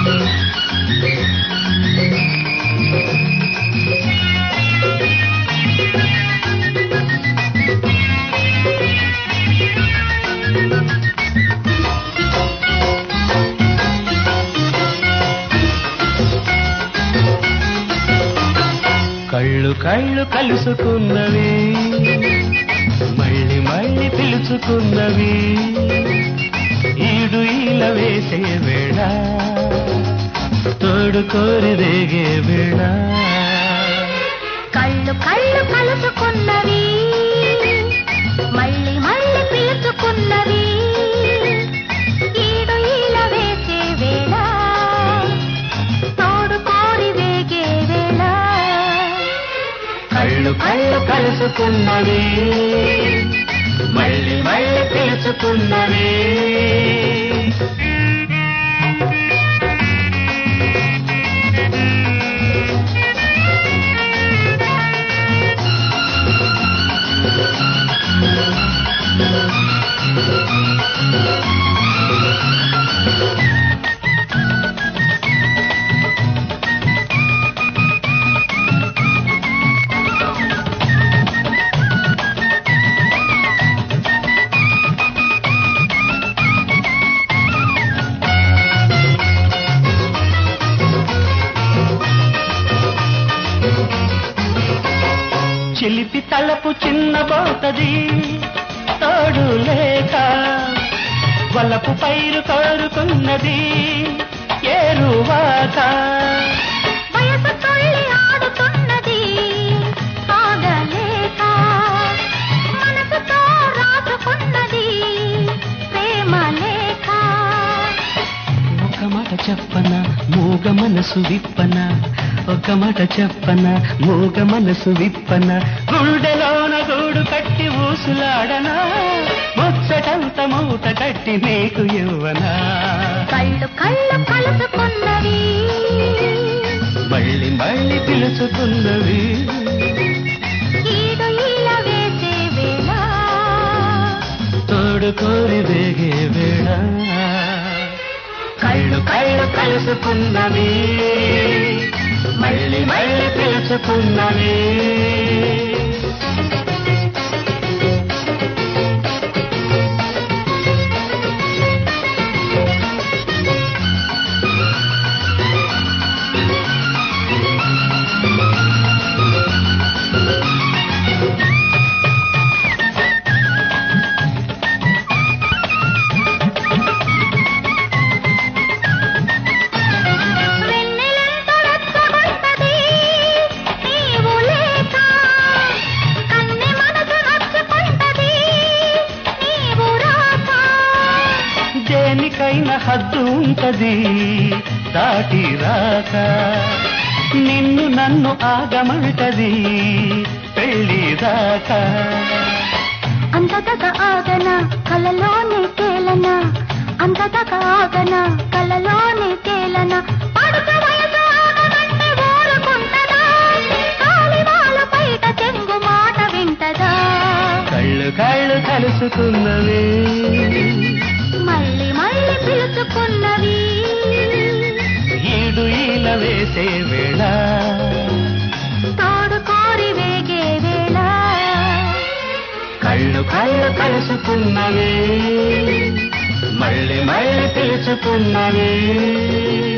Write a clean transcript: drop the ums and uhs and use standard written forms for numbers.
కళ్ళు కళ్ళు కలుసుకున్నవి మళ్ళీ మళ్ళీ పిలుచుకున్నవి ఈడు ఈల వేసే వేళ తోడు కోరి రేగే వేళ కళ్ళు కళ్ళు కలుసుకున్నవి మళ్ళీ మళ్ళీ పిలుచుకున్నవి ఈడు ఈల వేసే వేళ తోడు కోరి రేగే వేళ కళ్ళు కళ్ళు కలుసుకున్నవి మళ్ళీ మళ్ళీ పిలుచుకున్నవి చిలిపి తలపు చిన్నబోతది తోడు లేక వలపు పైరు కోరుకున్నది ఏరువాక వయసు తొల్లి ఆడుతున్నది ఆగలేక మనసుతో రాసుకున్నది ప్రేమ లేక ఒక మాట చెప్పన మూగ మనసు విప్పన ఒక మాట చెప్పన మూగ మనసు విప్పన గుండెలోన గూడు కట్టి ఊసులాడనా ముచ్చటంత మూట కట్టి నీకు ఇవ్వనా కళ్ళు కళ్ళు కలుసుకున్నవి మళ్ళీ మళ్ళీ పిలుచుకున్నవి ఈడు ఈల వేసే వేళ తోడు కోరి రేగే వేళ కళ్ళు కళ్ళు కలుసుకున్నవి మళ్ళీ మళ్ళీ పిలుచుకున్నవి దేనికైనా హద్దు ఉంటది దాటి రాక నిన్ను నన్ను ఆగమంటది పెళ్లి దాకా అంతదక ఆగన కలలోనే తేలన అంతదక ఆగన కలలోనే తేలన పడుక వయసు ఆగమంటే ఊరుకుంటదా కాలివాల బయట చెంగు మాట వింటదా కళ్ళు కళ్ళు కలుసుకున్నవి మళ్ళీ మళ్ళీ పిలుచుకున్నవి ఈడు ఈల వేసే వేళ తోడు కోరి వేగే వేళ కళ్ళు కళ్ళు కలుసుకున్నవి మళ్ళీ మళ్ళీ పిలుచుకున్నవి